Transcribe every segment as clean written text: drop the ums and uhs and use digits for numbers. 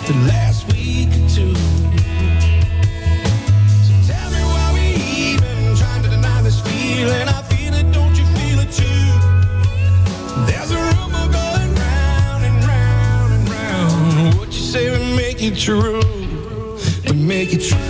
the last week or two. So tell me why we even trying to deny this feeling. I feel it, don't you feel it too? There's a rumor going round and round and round. What you say we make it true. We make it true.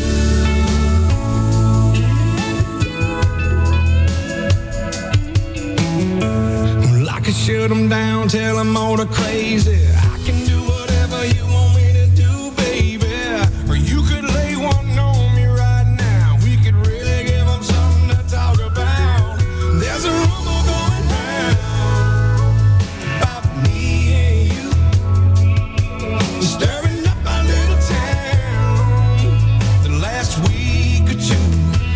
Shut them down, tell them all the crazy. I can do whatever you want me to do, baby. Or you could lay one on me right now. We could really give them something to talk about. There's a rumor going round about me and you, stirring up our little town the last week or two.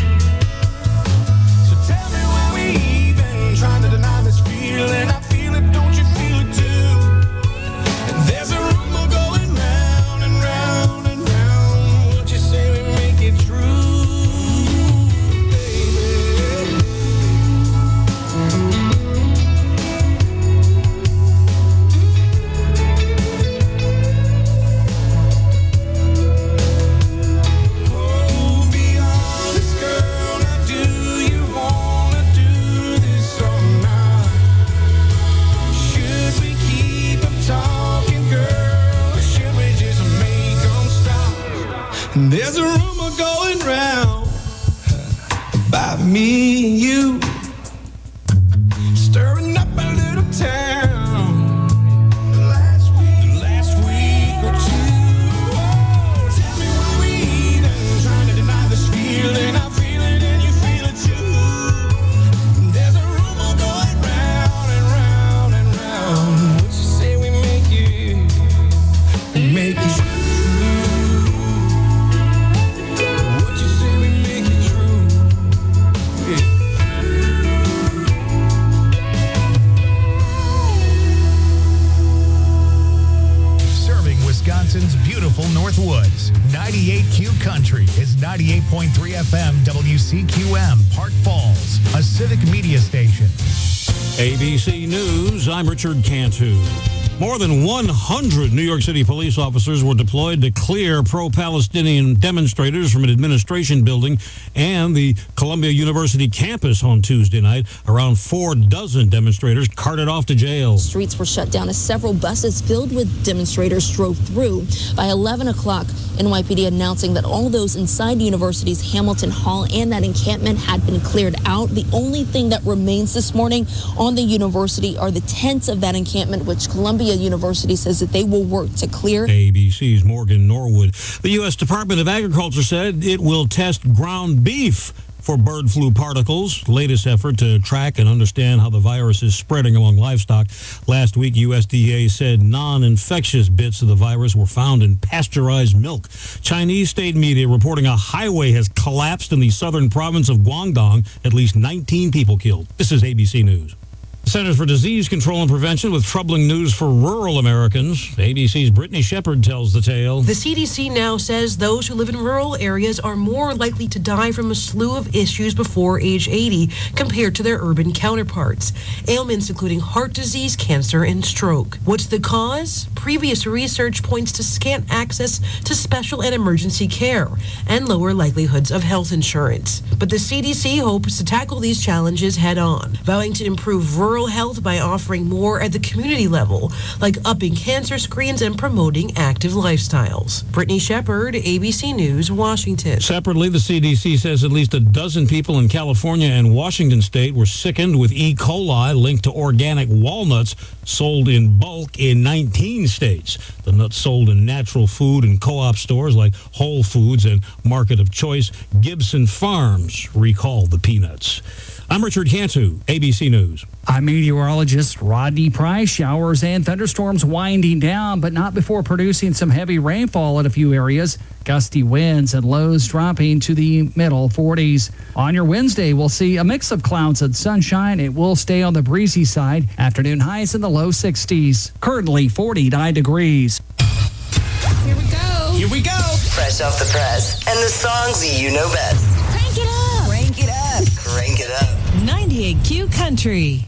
So tell me why we even trying to deny this feeling. Don't you feel it too? And there's a rumor going round and round and round. What you say we make it true, baby? Oh, be honest, girl. Now do you wanna do this or not? Should we keep them talking, girl, or should we just make them stop? And there's a rumor going round about me and you, stirring up a little town the last week or two. Oh, tell me why we even trying to deny this feeling. I feel it and you feel it too. There's a rumor going round and round and round. What you say we make it true? What you say we make it true? Yeah. Serving Wisconsin's beautiful Northwoods. 98Q Country is 98.3 FM WCQM, Park Falls, a civic media station. ABC News, I'm Richard Cantu. More than 100 New York City police officers were deployed to clear pro-Palestinian demonstrators from an administration building and the Columbia University campus on Tuesday night. Around 4 dozen demonstrators carted off to jail. Streets were shut down as several buses filled with demonstrators drove through. By 11 o'clock, NYPD announcing that all those inside the university's Hamilton Hall and that encampment had been cleared out. The only thing that remains this morning on the university are the tents of that encampment, which Columbia University says that they will work to clear. ABC's Morgan Norwood. The U.S. Department of Agriculture said it will test ground beef for bird flu particles. Latest effort to track and understand how the virus is spreading among livestock. Last week, USDA said non-infectious bits of the virus were found in pasteurized milk. Chinese state media reporting a highway has collapsed in the southern province of Guangdong. At least 19 people killed. This is ABC News. Centers for Disease Control and Prevention with troubling news for rural Americans. ABC's Brittany Shepard tells the tale. The CDC now says those who live in rural areas are more likely to die from a slew of issues before age 80 compared to their urban counterparts. Ailments including heart disease, cancer, and stroke. What's the cause? Previous research points to scant access to special and emergency care and lower likelihoods of health insurance. But the CDC hopes to tackle these challenges head on, vowing to improve rural health by offering more at the community level, like upping cancer screens and promoting active lifestyles. Brittany Shepard, ABC News, Washington. Separately, the CDC says at least a dozen people in California and Washington state were sickened with E. coli linked to organic walnuts sold in bulk in 19 states. The nuts sold in natural food and co-op stores like Whole Foods and Market of Choice. Gibson Farms recalled the peanuts. I'm Richard Cantu, ABC News. I'm meteorologist Rodney Price. Showers and thunderstorms winding down, but not before producing some heavy rainfall in a few areas. Gusty winds and lows dropping to the middle 40s. On your Wednesday, we'll see a mix of clouds and sunshine. It will stay on the breezy side. Afternoon highs in the low 60s. Currently 49 degrees. Here we go. Here we go. Fresh off the press and the songs you know best. Crank it up. Crank it up. Crank it up. 98Q Country.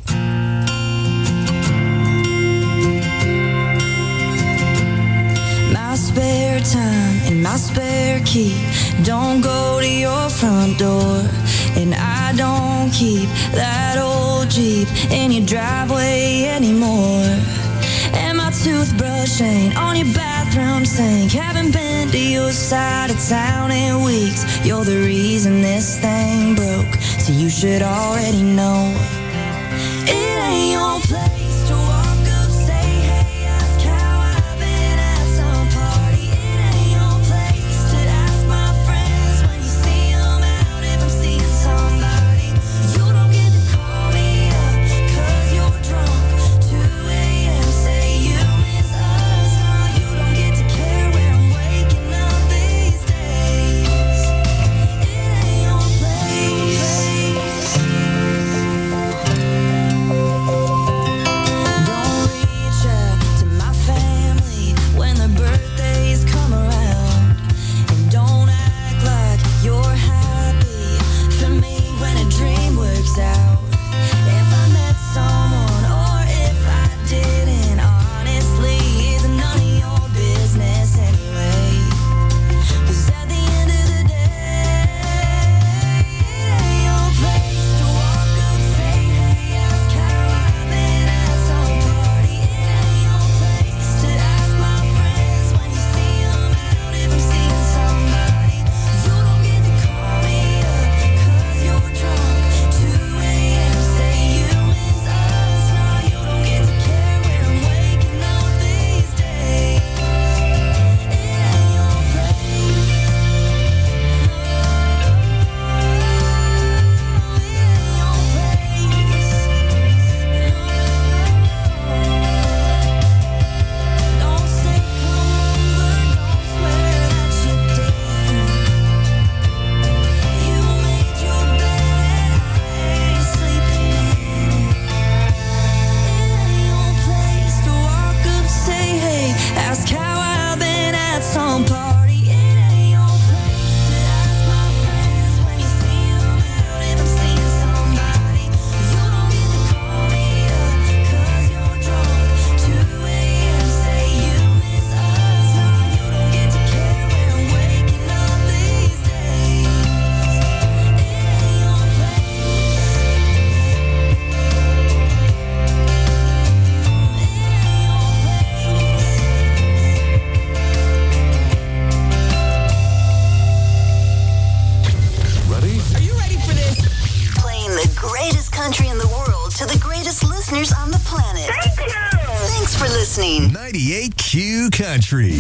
My spare time in my spare key. Don't go to your front door, and I don't keep that old Jeep in your driveway anymore. And my toothbrush ain't on your bathroom sink. Haven't been to your side of town in weeks. You're the reason this thing broke, so you should already know. It ain't your place to walk up, say, hey, ask how I've been at some party. It ain't your place to ask my friends when you see them out if I'm seeing somebody. You don't get to call me up 'cause you're drunk. 2 a.m. say you miss us. No, you don't get to care where I'm waking up these days. It ain't your place. Don't reach out to my family when their birthdays come around. And don't act like you're happy for me when a dream works out. If I met someone or if I didn't, honestly, it's none of your business anyway. 'Cause at the end of the day, it ain't your place to walk up, say, hey, ask how I've been at some party. It ain't your place to ask my friends when you see them out if I'm seeing somebody. You don't get to call me up 'cause you're drunk. 2 a.m. say you miss us. No, you don't get to care where I'm waking up these days. It ain't your place. Don't say come over, don't swear that you're different. You made your bed and I ain't sleeping in it. It ain't your place to walk up, say hey, ask how I've been at some party. It ain't your place to ask my friends when you see them out if I'm seeing somebody. You don't get to call me up 'cause you're drunk. 2 a.m. say you miss us. No, you don't get to care where I'm waking up these days. It ain't your Ready? Are you ready for this? Playing the greatest country in the world to the greatest listeners on the planet. Thank you. Thanks for listening. 98Q Country.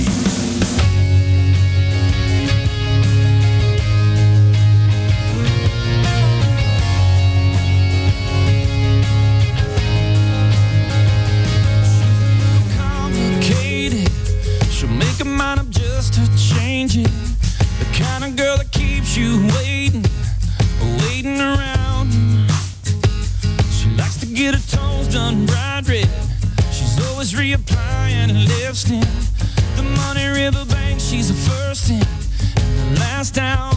Complicated. She'll make a mind up just to change it. The kind of girl that keeps you waiting around. She likes to get her toes done bright red. She's always reapplying lipstick. The Money River Bank, she's the first in and the last down.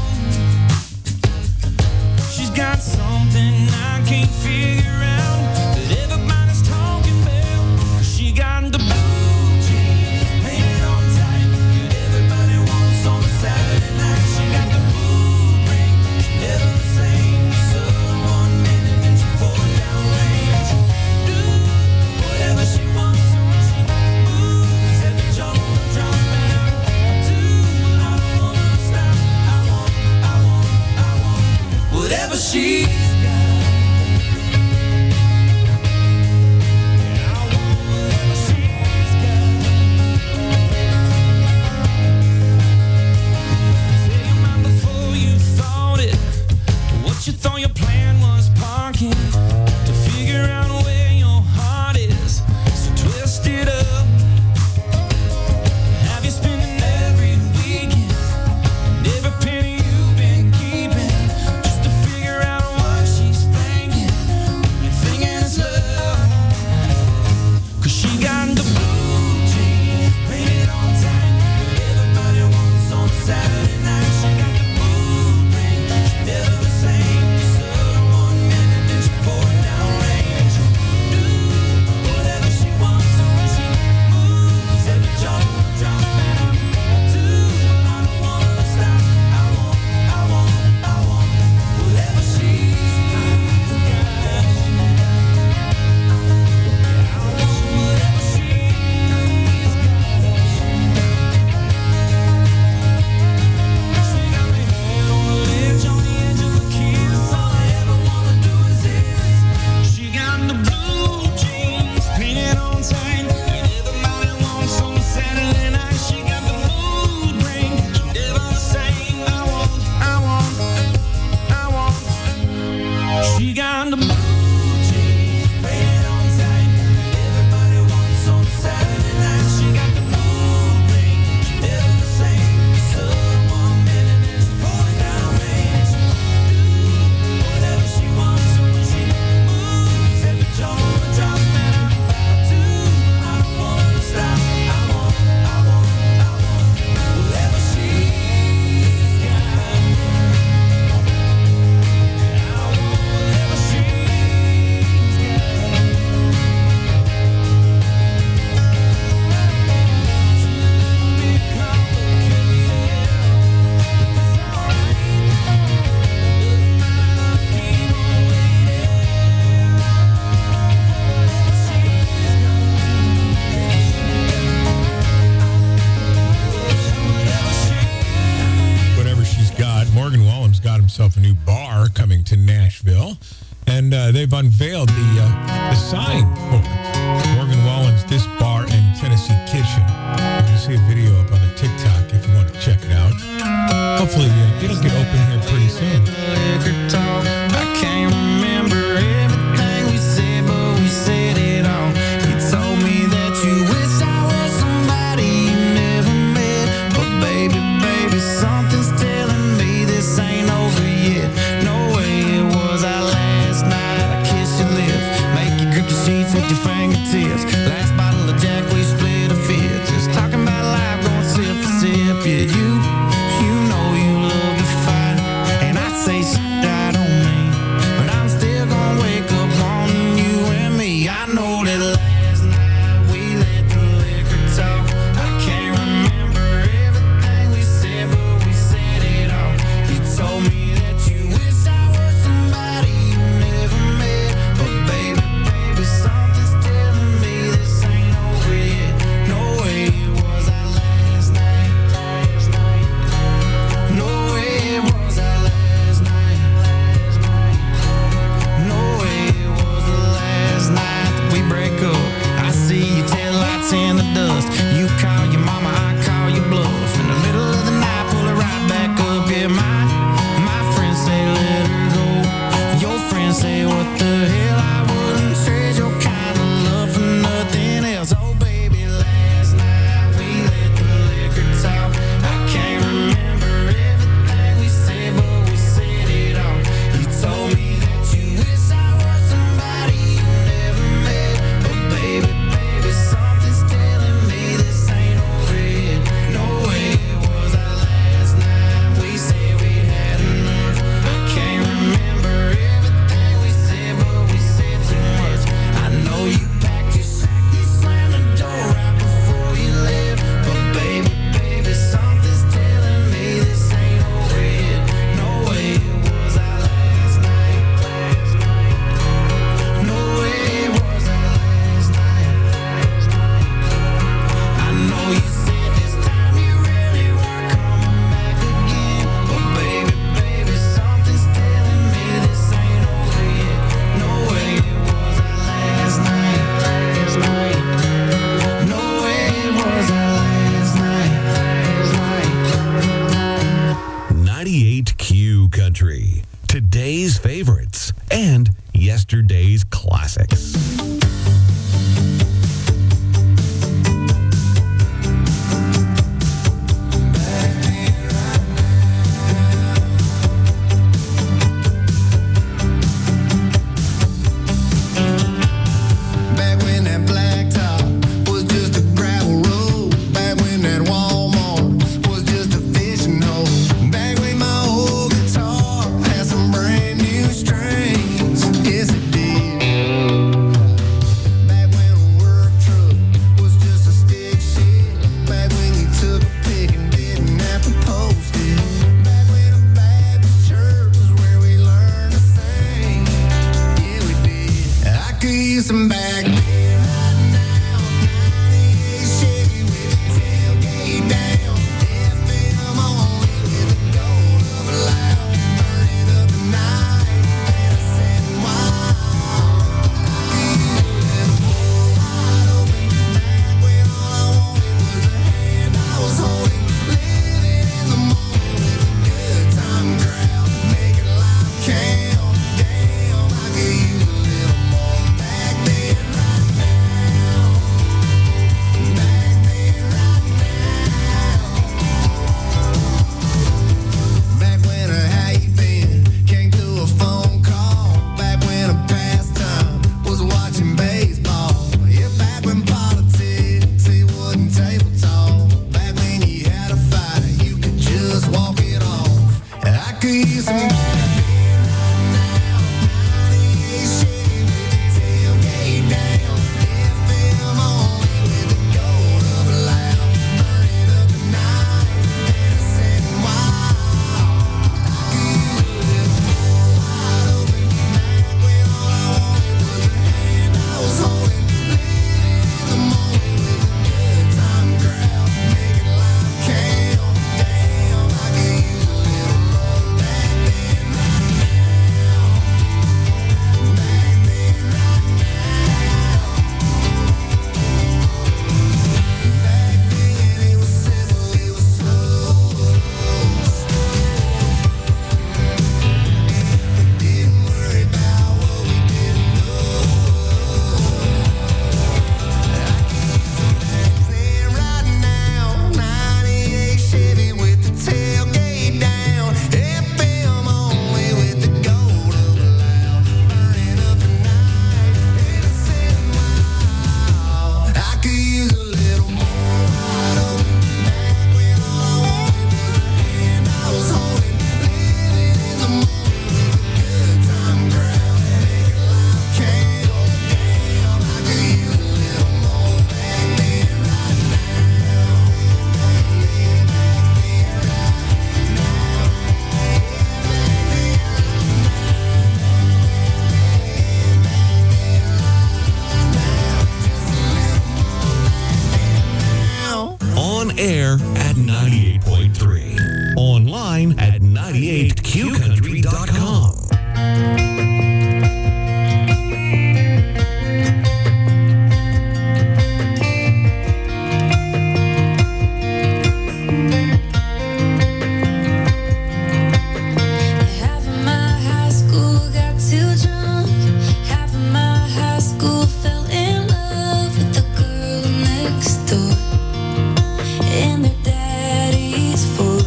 She's got something I can't figure out that everybody's talking about. She got the blue jeans painted on tight that everybody wants on a Saturday night. She got the blue ring, she never the same. Sun 1 minute and she pouring down rain. She do whatever she wants when she moves at the jungle drum band. I don't wanna stop. I want whatever she's got. Yeah, I want whatever she's got. Say your mind before you thought it. What you thought your plan was parking to figure out where your heart is. So twist it up. Have you spending every weekend and every penny you've been keeping just to figure out himself a new bar coming to Nashville, and they've unveiled the sign for it. Morgan Wallen's This Bar and Tennessee Kitchen. You can see a video up on the TikTok if you want to check it out. Hopefully, it'll get open here pretty soon. I can't remember everything we said, but we said it all. You told me that you wish I was somebody you never met. But baby, something's telling me this ain't over yet. No way it was our last night. I kissed your lips, make you grip the sheets with your fingertips. Last bottle of Jack, we split a fifth. Just talking about life, going sip for sip. Yeah, you know you love to fight. at 98.3. Online at 98qcountry.com. Half of my high school got too drunk. Half of my high school fell in love with the girl next door in their daddy's Ford.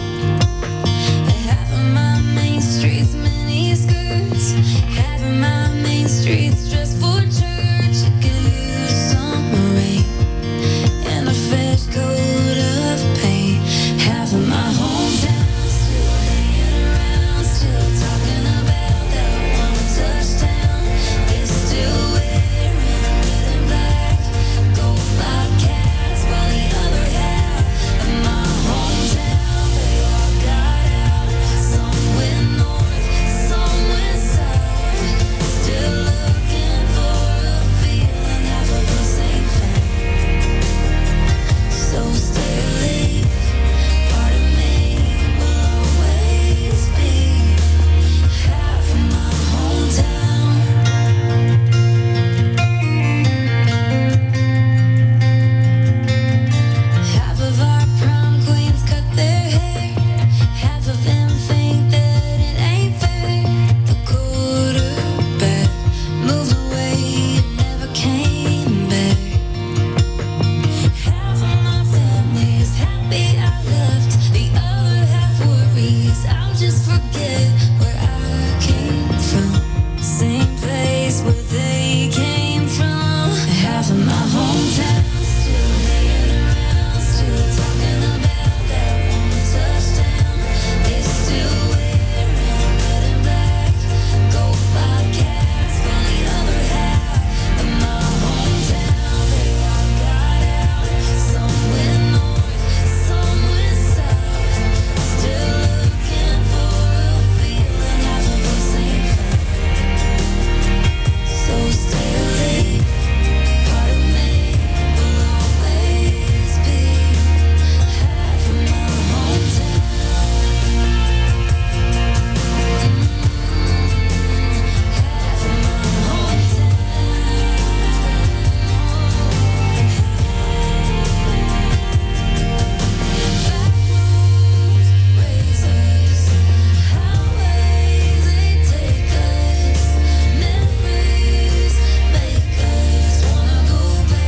Half of my main street's mini skirts. Half of my main street's dressed for church. It could use some rain and a fresh coat of paint. Half of my hometown still hanging around, still talking about that one touchdown. They're still wearing red and black, gold Bobcats, while the other half of my hometown, they all got out. Some went north, some went south, still looking for a feeling. Half of us ain't found, so stay late. Part of me will always be half of my hometown. Half of our prom queens cut their hair. Half of them think that it ain't fair. The quarterback moved away and never came back. Half of my family is happy I left. The other half worries I'll just forget where I came from. Same place where they came from. Half of my hometown still hanging around, still talking about that one touchdown. They're still wearing red and black, gold Bobcats, while the other half of my hometown, they all got out. Some went north, some went south, still looking for a feeling. Half of us ain't found, so stay late. Part of me will always be half of my hometown. Half of my hometown. Backroads raise us, highways they take us, memories make us wanna go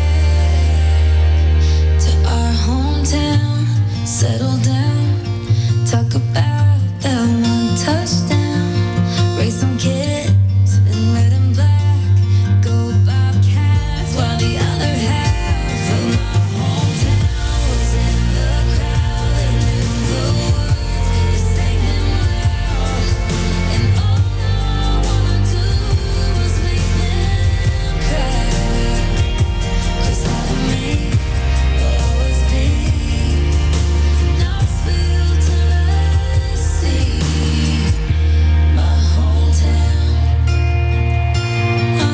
back to our hometown, settle down, talk about that one touchdown, raise some kids in red and black, go Bobcats, while the other half of my hometown was in the crowd. They knew the words, they sang them loud, and all I wanna do was make them cry. 'Cause half of me will always be Knoxville, Tennessee, my hometown. My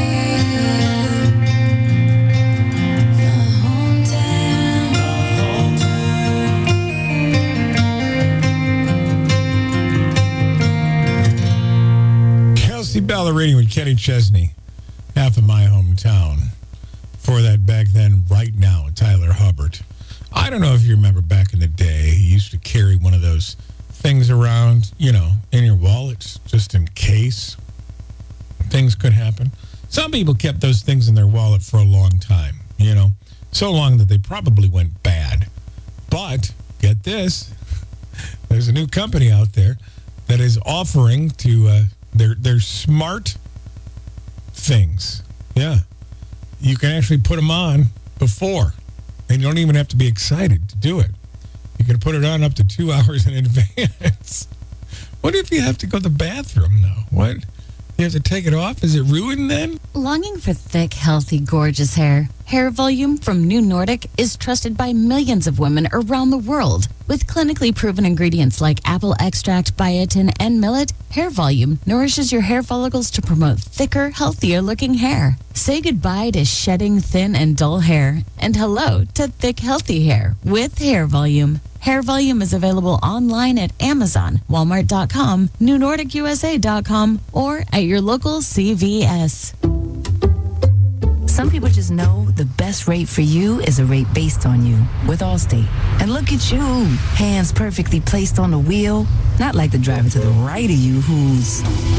Kelsey Ballerini with Kenny Chesney, half of my hometown. For that back then, right now, Tyler Hubbard. I don't know if you remember back in the day, he used to carry one of those things around, in your wallet, just in case things could happen. Some people kept those things in their wallet for a long time, so long that they probably went bad. But get this, there's a new company out there that is offering to their smart things. Yeah. You can actually put them on before, and you don't even have to be excited to do it. You can put it on up to 2 hours in advance. What if you have to go to the bathroom, though? What You have to take it off? Is it ruined then? Longing for thick, healthy, gorgeous hair? Hair Volume from New Nordic is trusted by millions of women around the world. With clinically proven ingredients like apple extract, biotin, and millet, Hair Volume nourishes your hair follicles to promote thicker, healthier looking hair. Say goodbye to shedding thin and dull hair and hello to thick, healthy hair with Hair Volume. Hair Volume is available online at Amazon, Walmart.com, NewNordicUSA.com, or at your local CVS. Some people just know the best rate for you is a rate based on you with Allstate. And look at you, hands perfectly placed on the wheel, not like the driver to the right of you who's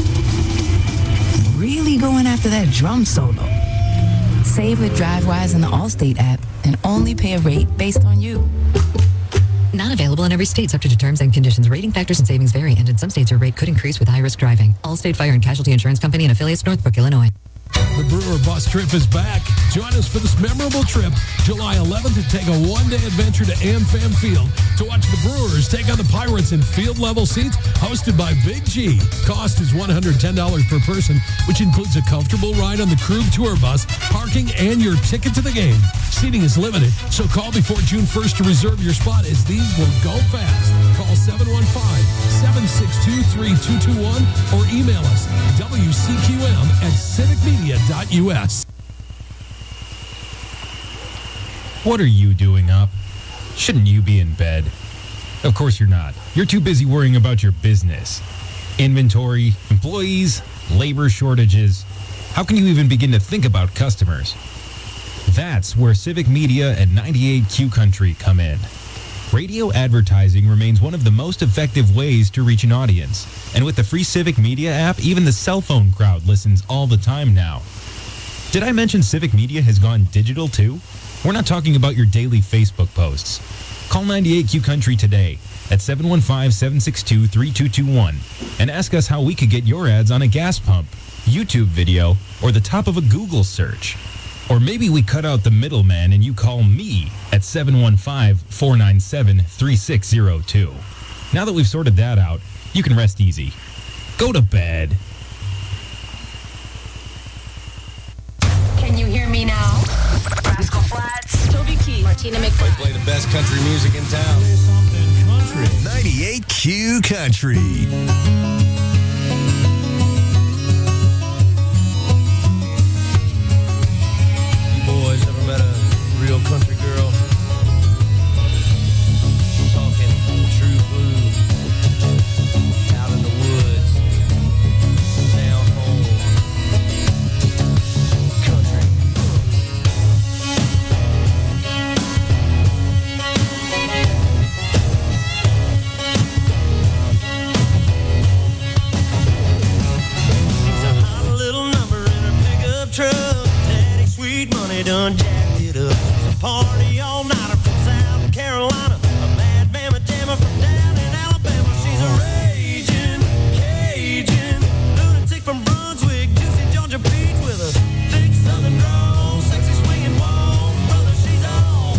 really going after that drum solo. Save with DriveWise in the Allstate app and only pay a rate based on you. Not available in every state, subject to terms and conditions. Rating factors and savings vary, and in some states your rate could increase with high-risk driving. Allstate Fire and Casualty Insurance Company and affiliates, Northbrook, Illinois. The Brewer Bus Trip is back. Join us for this memorable trip, July 11th, to take a one-day adventure to AmFam Field to watch the Brewers take on the Pirates in field-level seats, hosted by Big G. Cost is $110 per person, which includes a comfortable ride on the Krug Tour Bus, parking, and your ticket to the game. Seating is limited, so call before June 1st to reserve your spot, as these will go fast. Call 715-762-3221 or email us wcqm@civicmedia.us. What are you doing up? Shouldn't you be in bed? Of course you're not. You're too busy worrying about your business. Inventory, employees, labor shortages. How can you even begin to think about customers? That's where Civic Media and 98Q Country come in. Radio advertising remains one of the most effective ways to reach an audience. And with the free Civic Media app, even the cell phone crowd listens all the time now. Did I mention Civic Media has gone digital too? We're not talking about your daily Facebook posts. Call 98Q Country today at 715-762-3221 and ask us how we could get your ads on a gas pump, YouTube video, or the top of a Google search. Or maybe we cut out the middleman and you call me at 715-497-3602. Now that we've sorted that out, you can rest easy. Go to bed. Can you hear me now? Rascal Flatts, Toby Keith, Martina McFly. I play the best country music in town. 98Q Country. Boys ever met a real country girl? Talking true blue. Out in the woods. Down home. Country. She's a hot little number in her pickup truck. Daddy Sweet Money done jacked it up. She's a party all-nighter from South Carolina. A mad mamma jammer from down in Alabama. She's a raging Cajun lunatic from Brunswick. Juicy Georgia Peach with a thick southern drawl. Sexy swinging wall. Brother, she's all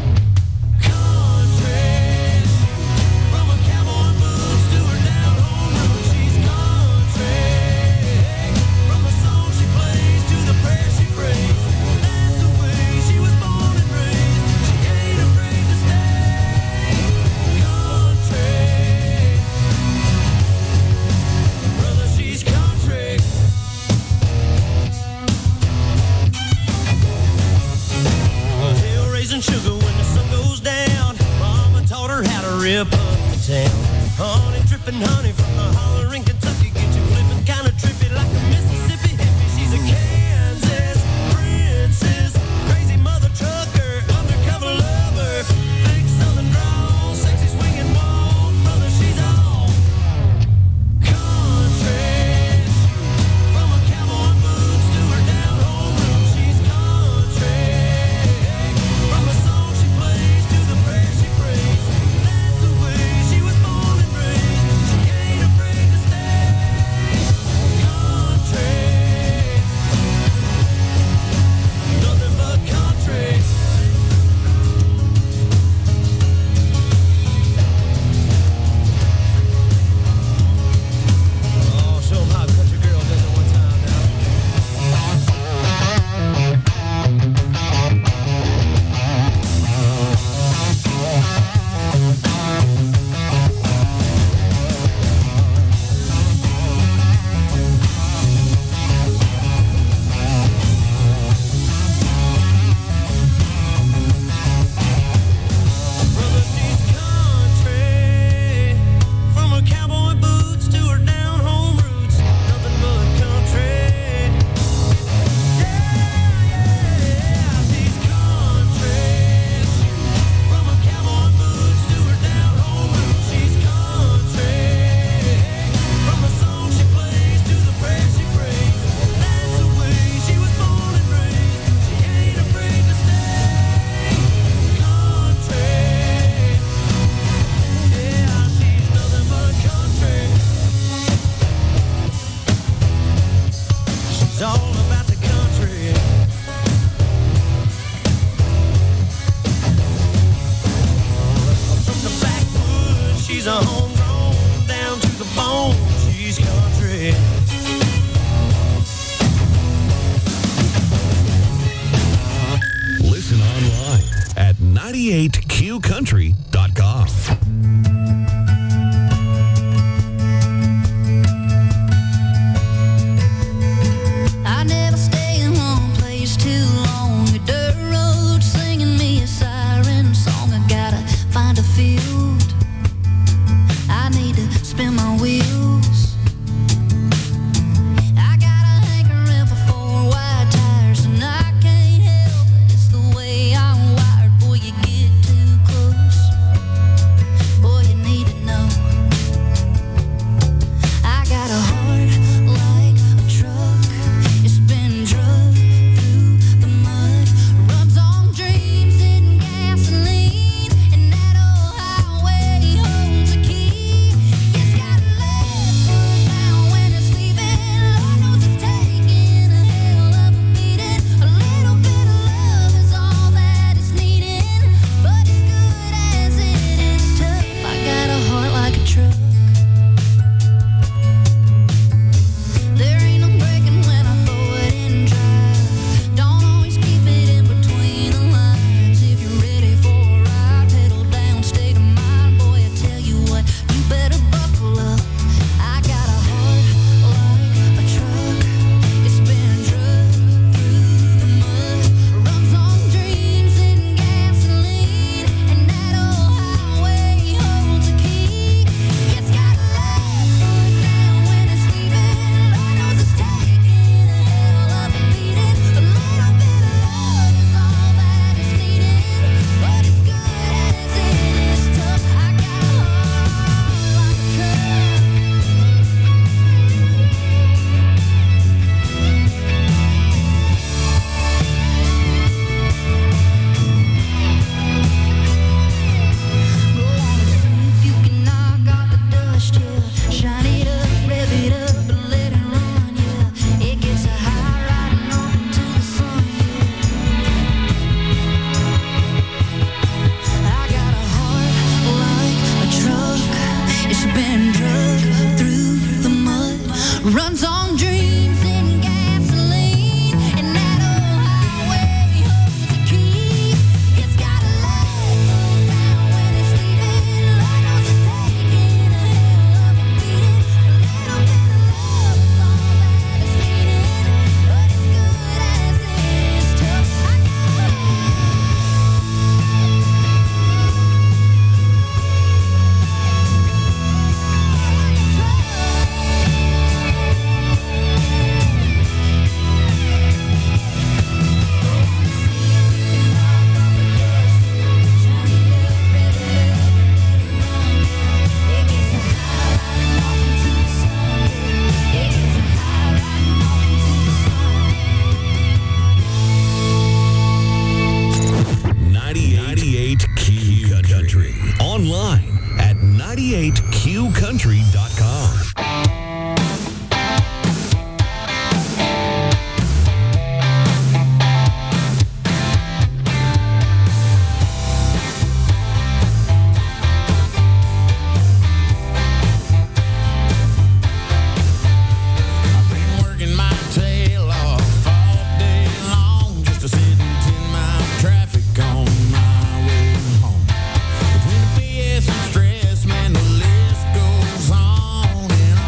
country. From a cowboy blues to her down home roots. She's country. From the song she plays to the prayer she prays. That's the way she was born and raised. She ain't afraid to stay country. Brother, she's country. A hill raising sugar when the sun goes down. Mama taught her how to rip up the town. Honey dripping honey from the holler in Kentucky. Get you flipping kind of trippy like a Mississippi hippie. She's a Kansas princess. Crazy mother trucker, undercover lover. Thick southern drawl, sexy swinging wall. Brother, she's all country. From a cowboy boots to her down home roots. She's country. From the song she plays to the prayer she prays. That's the way she was born and raised. She ain't afraid to stay country. a homegrown down to the bone. She's country. Listen online at 98qcountry.com. I never stay in one place too long. A dirt road singing me a siren song. I gotta find a field. I need to spin my wheels. I got a hankering for 4 wide tires, and I can't help it. It's the way I'm wired. Boy, you get too close. Boy, you need to know. I got a heart like a truck. It's been drugged through the mud. Runs on dreams and gasoline. And that old highway holds a key. It's got left foot down when it's leaving. Lord knows it's taking a hell of a beating. A little bit of love is all that it's needing. But as good as it is tough, I got a heart like a truck. There ain't no breaking when I throw it in drive. Don't always keep it in between the lines. If you're ready for a ride, pedal down, state of mind. Boy, I tell you what, you better buckle up. I got a heart like a truck. It's been drugged through the mud. Runs on dreams and gasoline. And that old highway holds a key. It's got left foot down when it's leaving. Lord knows it's taking a hell of a beating. A little bit of love is all that is needed. But as good as it is tough, I got a heart like a truck. Go on and see if you can knock off the dust, yeah. Shine it up, rev it up, and let it run, yeah. It gets a high riding up into the sun, yeah. I got a heart like a truck. It's been drugged through the mud. Runs on dreams and gasoline. And that old highway holds a key. It's got a left foot down when it's leaving. Lord knows it's taking a hell of a beating. A little bit of love is all that it's needed. But as good as it is tough, I got a Country. Online at 98qcountry.com. I've been working my tail off all day long just to sit in 10-mile traffic on my way home. Between the BS and stress, man, the list goes on and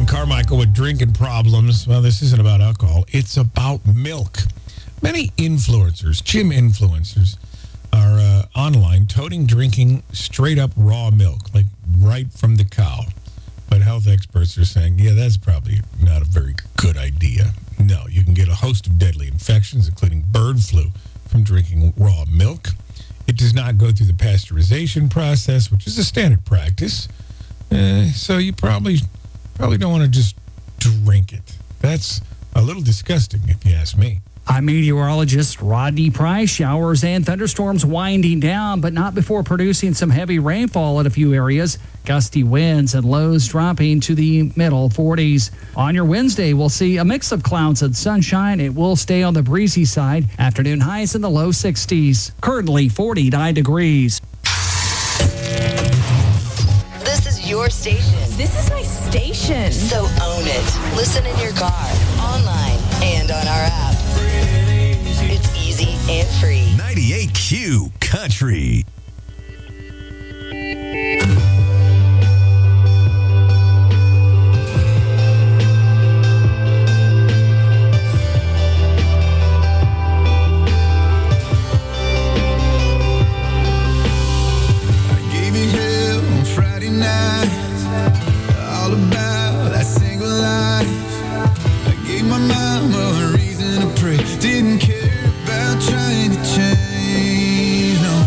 Carmichael with drinking problems. Well, this isn't about alcohol. It's about milk. Many influencers, gym influencers, are online toting drinking straight up raw milk, like right from the cow. But health experts are saying, yeah, that's probably not a very good idea. No, you can get a host of deadly infections, including bird flu, from drinking raw milk. It does not go through the pasteurization process, which is a standard practice. So you probably don't want to just drink it. That's a little disgusting, if you ask me. I'm meteorologist Rodney Price. Showers and thunderstorms winding down, but not before producing some heavy rainfall in a few areas. Gusty winds and lows dropping to the middle 40s. On your Wednesday, we'll see a mix of clouds and sunshine. It will stay on the breezy side. Afternoon highs in the low 60s. Currently 49 degrees. This is your station. This is my station. So own it. Listen in your car, online, and on our app. It's easy and free. 98Q Country. Didn't care about trying to change, no.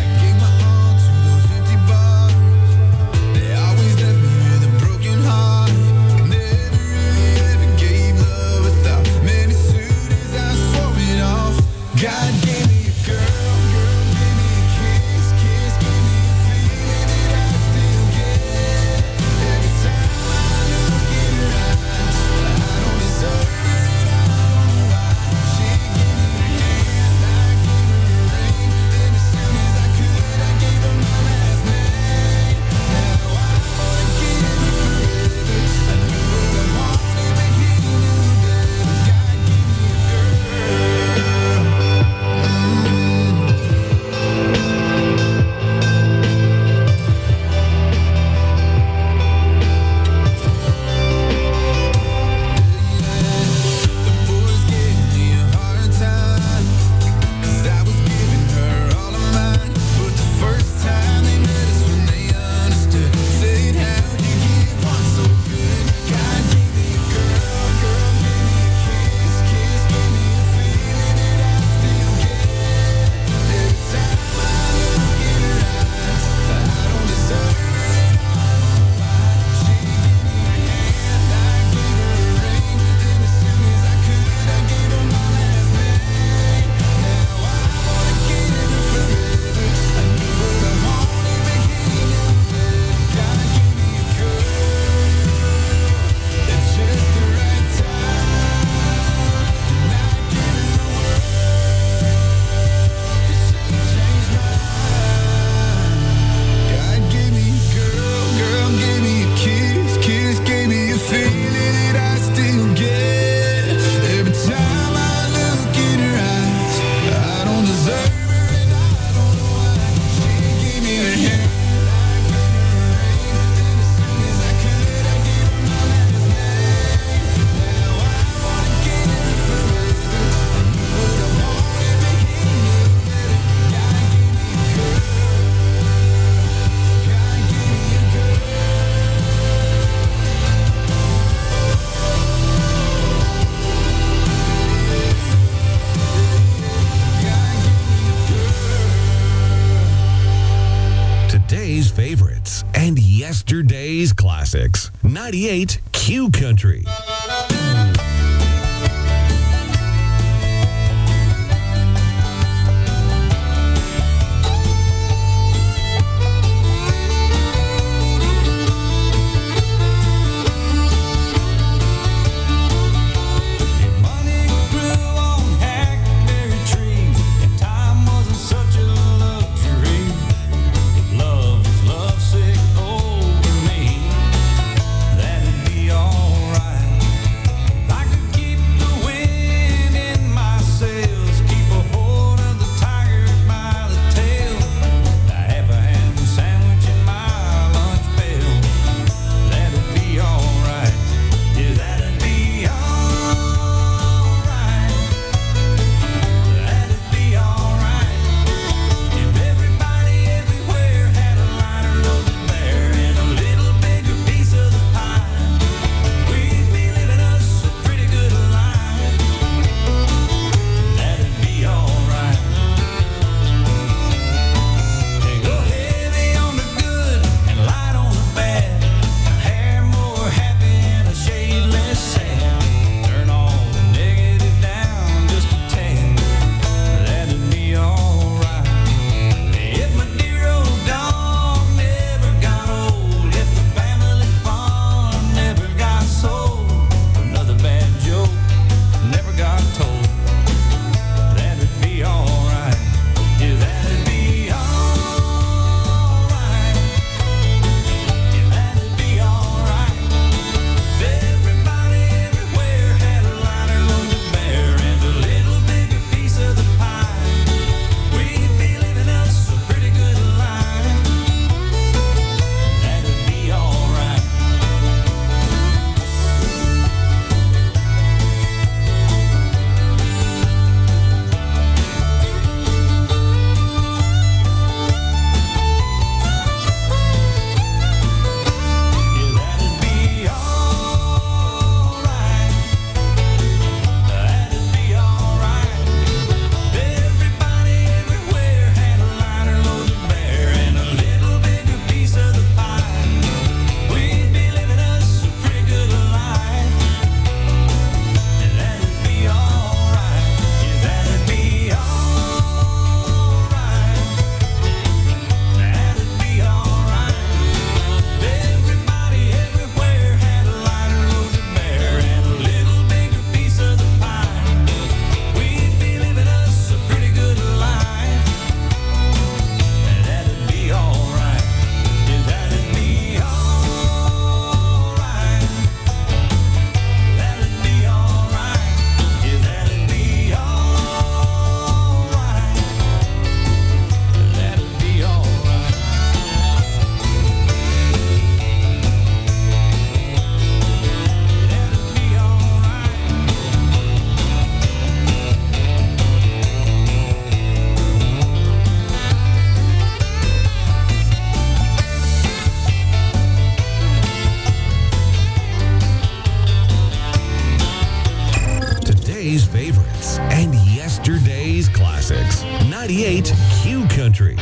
Yesterday's classics. 98 Q Country. Love sick over me, that'd be alright. 98 Q Country.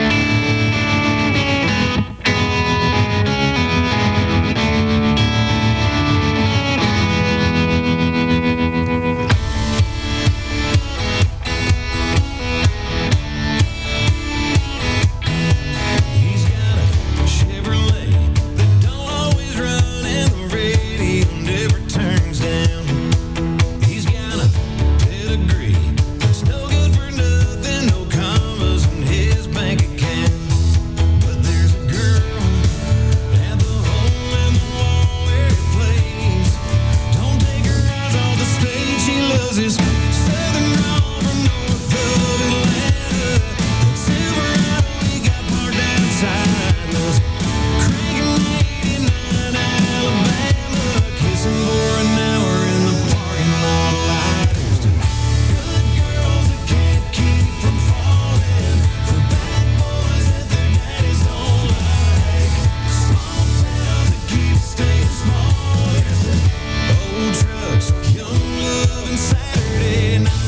He's got a Chevrolet that don't always run, and the radio never turns down. He's got a pedigree that's no good for nothing, no commas in his bank account. But there's a girl at the hole in the wall where he plays. Don't take her eyes off the stage, she loves his southern drawl from north of Atlanta. That Silverado he got parked outside those cranking 89 Alabama, kissing for an hour in the parking lot light. There's two good girls that can't keep from falling for bad boys that their daddies don't like. Small towns that keep staying small. There's the old trucks, young love, and Saturday nights.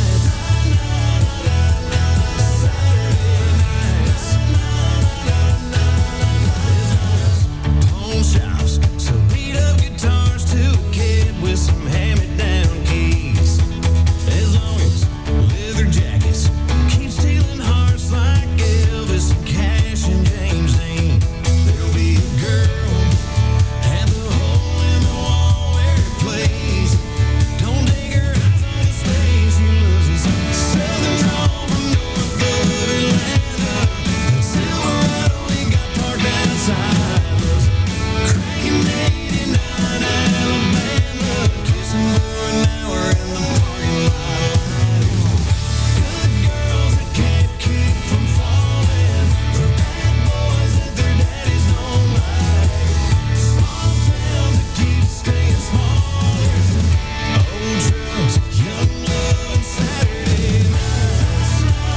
Pawn shops sell beat up guitars to a kid with some hand-me-down keys. As long as leather jackets keep stealing hearts like Elvis and Cash and James Dean, there'll be a girl at the hole in the wall where he plays. Don't take her eyes off the stage, she loves his southern drawl from north of Atlanta. That Silverado he got parked outside those cranking 89 Alabama, kissing for an hour in the parking lot. Good girls that can't keep from falling for bad boys that their daddies don't like. Small towns that keep staying small. There's old trucks, young love, and Saturday nights.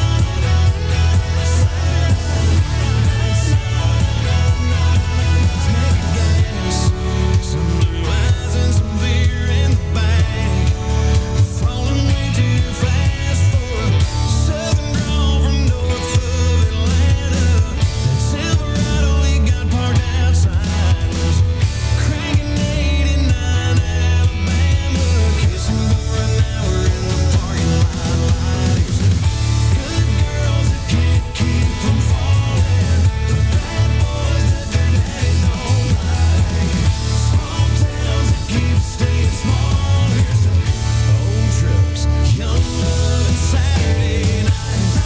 Some blue eyes and some beer in the bag. Falling way too fast for a southern drawl from north of Atlanta. That Silverado he got parked outside those cranking 89 Alabama, kissing for an hour in the parking lot light. There's good girls that can't keep from falling for bad boys that their daddies don't like. Small towns that keep staying small. There's old trucks, young love, and Saturday nights.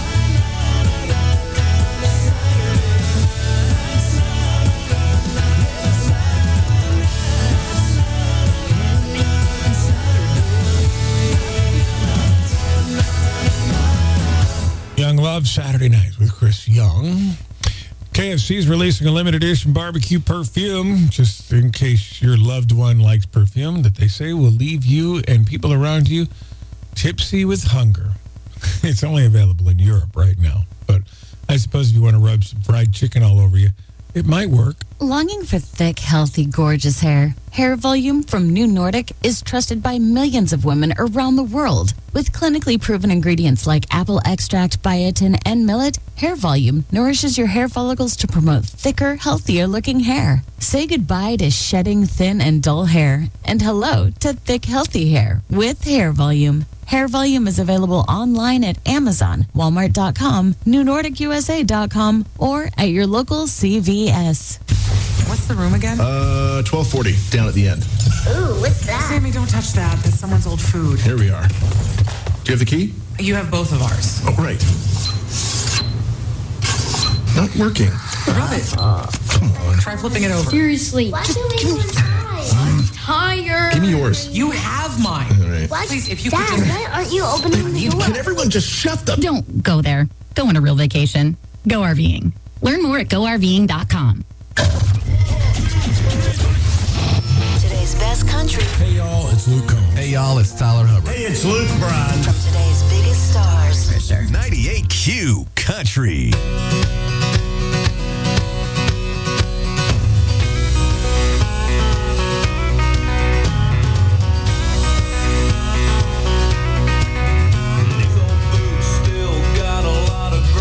Young Love, Saturday Nights with Chris Young. KFC is releasing a limited edition barbecue perfume, just in case your loved one likes perfume that they say will leave you and people around you tipsy with hunger. It's only available in Europe right now, but I suppose if you want to rub some fried chicken all over you, it might work. Longing for thick, healthy, gorgeous hair? Hair Volume from New Nordic is trusted by millions of women around the world. With clinically proven ingredients like apple extract, biotin, and millet, Hair Volume nourishes your hair follicles to promote thicker, healthier looking hair. Say goodbye to shedding thin and dull hair and hello to thick, healthy hair with Hair Volume. Hair Volume is available online at Amazon, Walmart.com, NewNordicUSA.com, or at your local CVS. What's the room again? 1240, down at the end. Ooh, what's that? Sammy, don't touch that. That's someone's old food. Here we are. Do you have the key? You have both of ours. Oh, great. Not working. Rub it. Come on. Try flipping it over. Seriously. Why do we want to I'm tired. Give me yours. You have mine. All right. What? Please, if you Dad, could just... why aren't you opening the door? Can everyone just shut the... Don't go there. Go on a real vacation. Go RVing. Learn more at GoRVing.com. Today's best country. Hey, y'all, it's Luke Combs. Hey, y'all, it's Tyler Hubbard. Hey, it's Luke Bryan. From today's biggest stars. For sure. 98Q Country. These old boots still got a lot of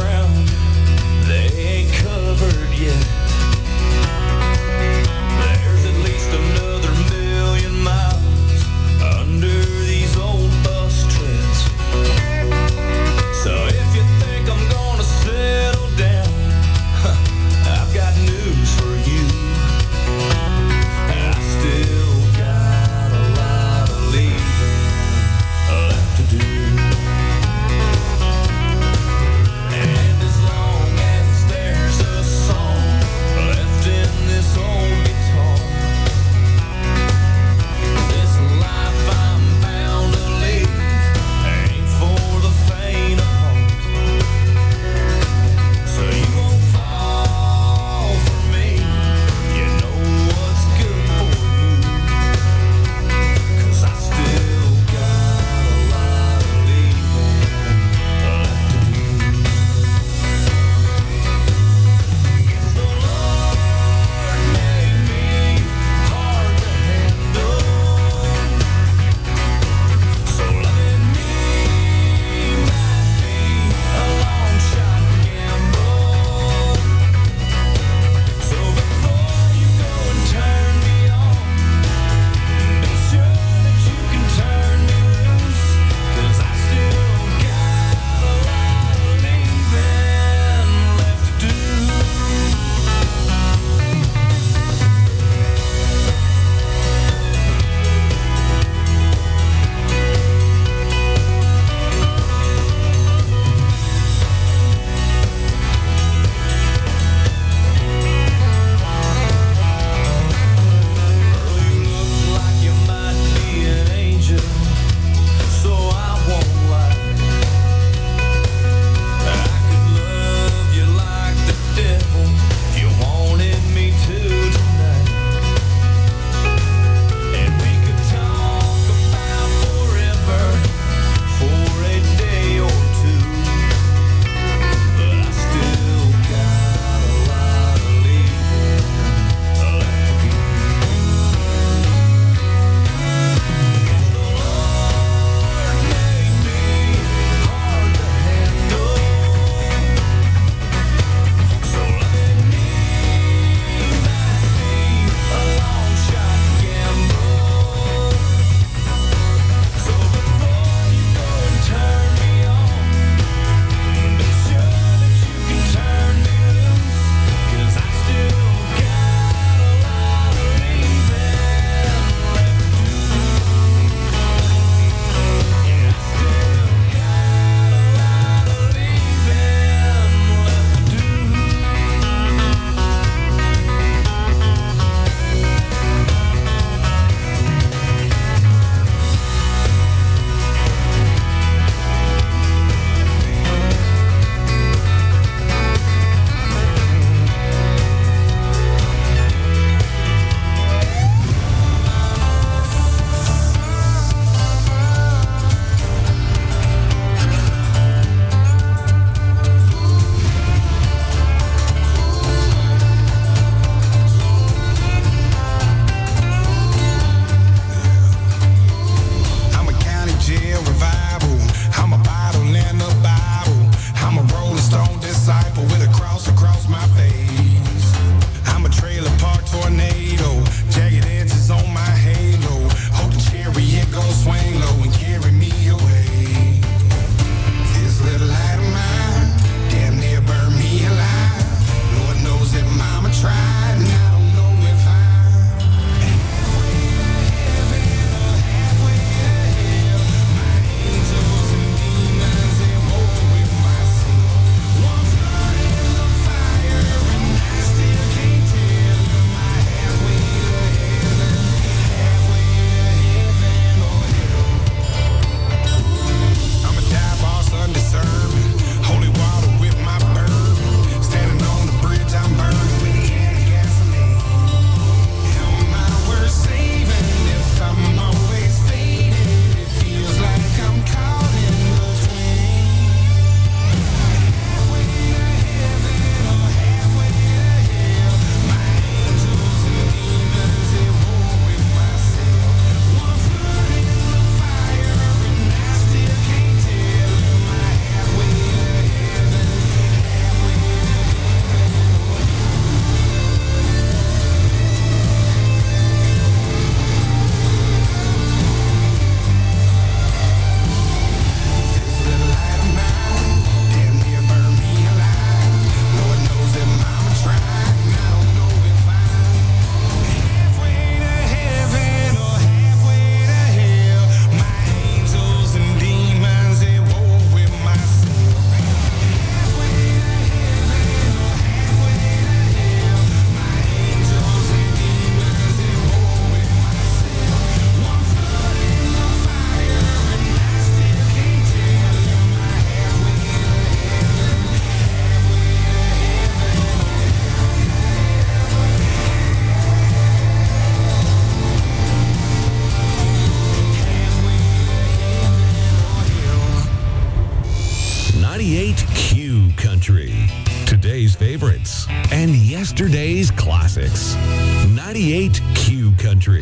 Yesterday's classics. 98 Q Country.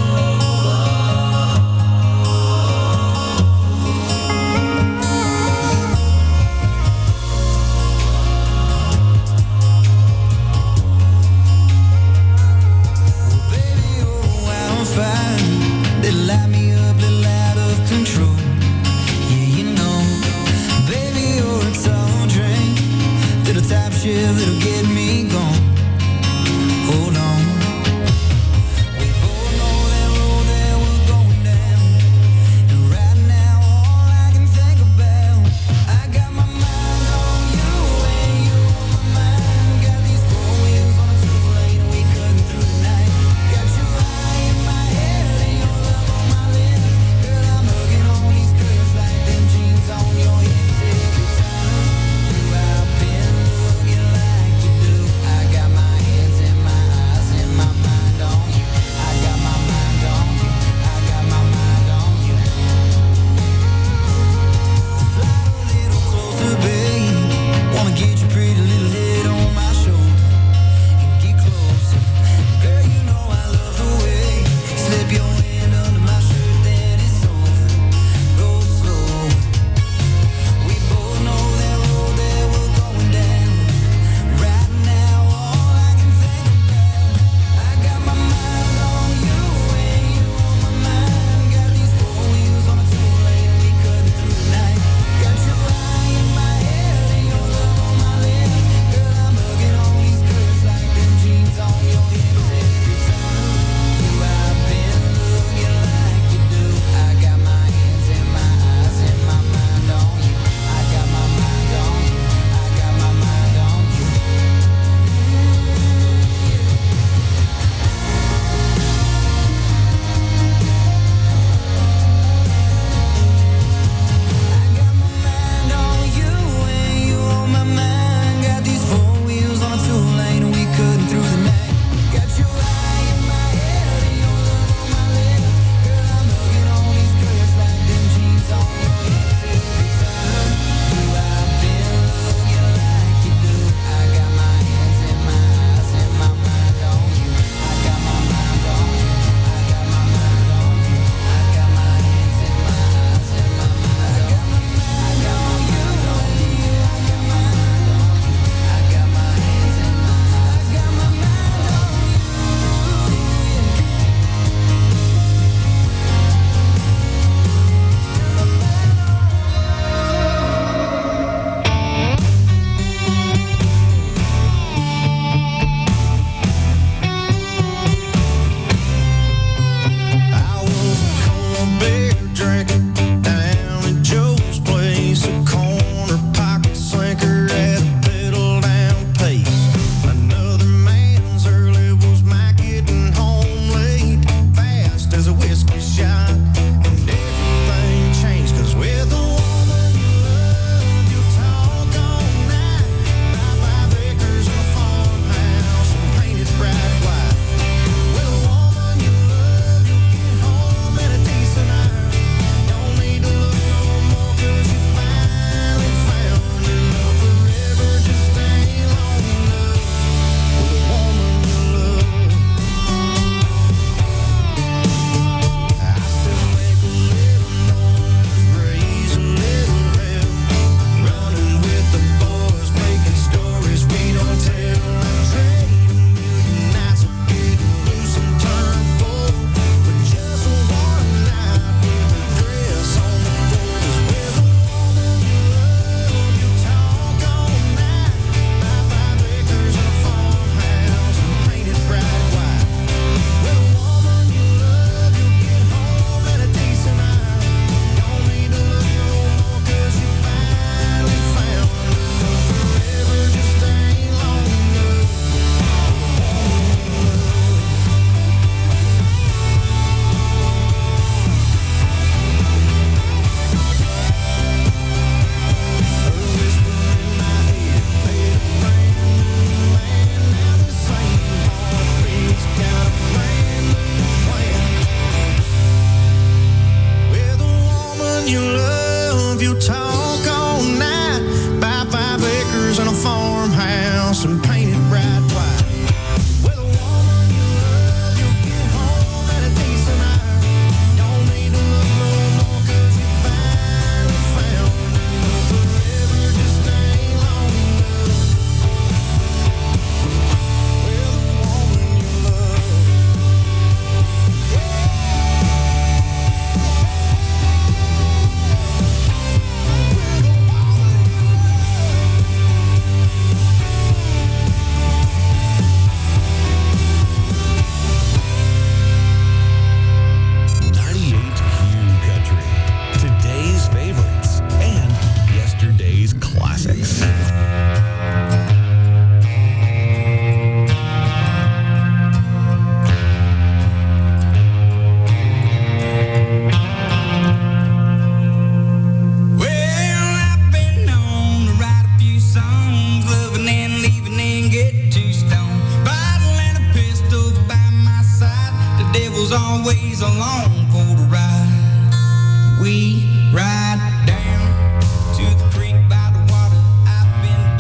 They light me up, little out of control. Yeah, you know, baby, you're a tall drink, little top shift that'll get me gone. Hold on, we both know that road along for the